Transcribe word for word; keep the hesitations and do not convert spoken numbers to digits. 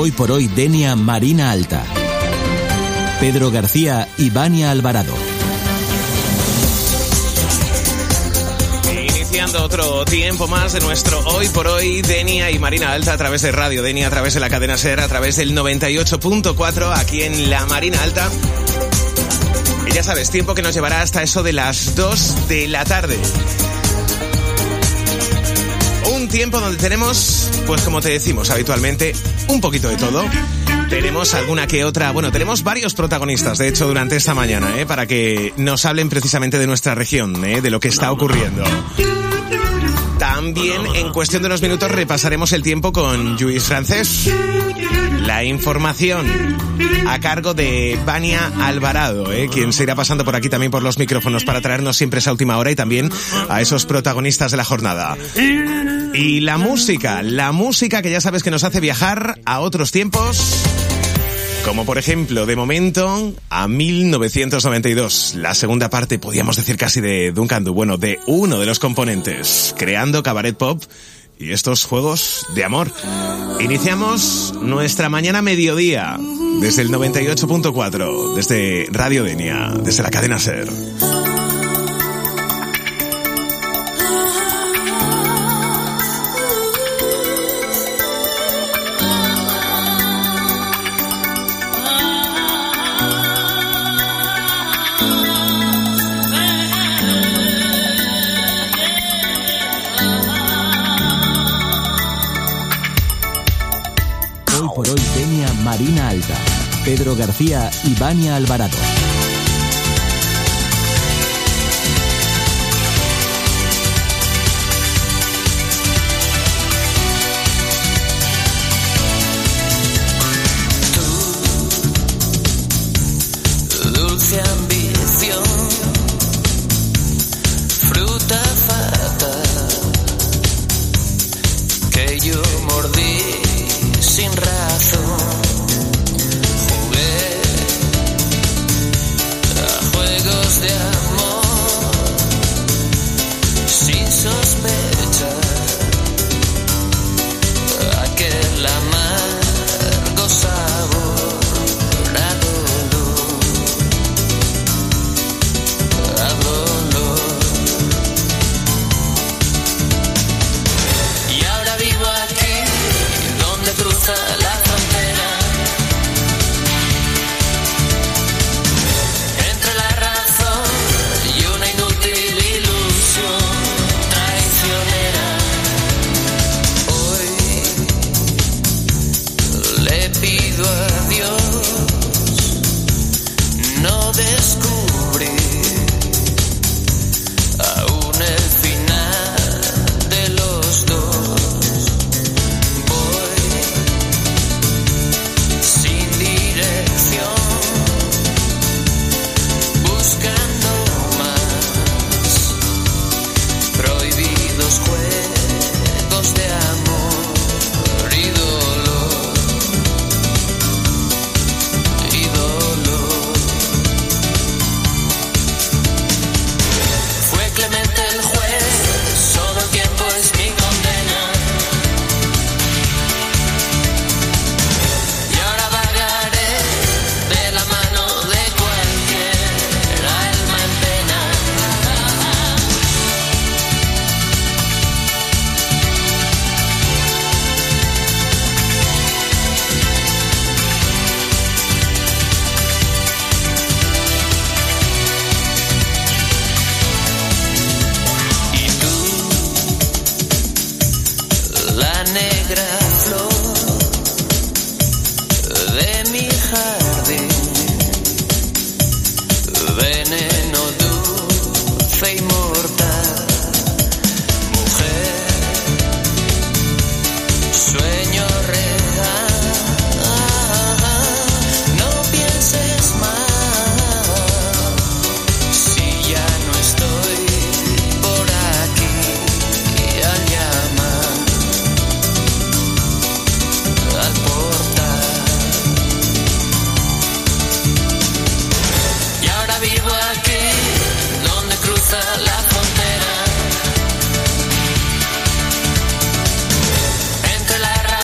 Hoy por hoy Denia Marina Alta. Pedro García y Vania Alvarado. Iniciando otro tiempo más de nuestro Hoy por hoy Denia y Marina Alta a través de Radio Denia, a través de la cadena SER, a través del noventa y ocho punto cuatro aquí en la Marina Alta. Y ya sabes, tiempo que nos llevará hasta eso de las dos de la tarde. Un tiempo donde tenemos, pues como te decimos habitualmente, un poquito de todo. Tenemos alguna que otra, bueno, tenemos varios protagonistas, de hecho, durante esta mañana, ¿eh? Para que nos hablen precisamente de nuestra región, ¿eh? De lo que está ocurriendo. También, en cuestión de unos minutos, repasaremos el tiempo con Lluís Francés. La información a cargo de Vania Alvarado, ¿eh? Quien se irá pasando por aquí también por los micrófonos para traernos siempre esa última hora y también a esos protagonistas de la jornada. Y la música, la música que ya sabes que nos hace viajar a otros tiempos, como por ejemplo, de momento, a mil novecientos noventa y dos, la segunda parte, podríamos decir casi de Duncan Du, bueno, de uno de los componentes, creando Cabaret Pop y estos juegos de amor. Iniciamos nuestra mañana mediodía, desde el noventa y ocho punto cuatro, desde Radio Denia, desde la cadena SER. Marina Alta, Pedro García y Vania Alvarado. Tu dulce ambición, fruta fatal, que yo mordí sin razón. De amor sin sospecha, aquel amargo sabor a dolor, a dolor. Y ahora vivo aquí donde cruza la frontera entre la a Dios no descubrí aún el final de los dos. Voy sin dirección, buscando más prohibidos juegos de amor y dolor. Sueño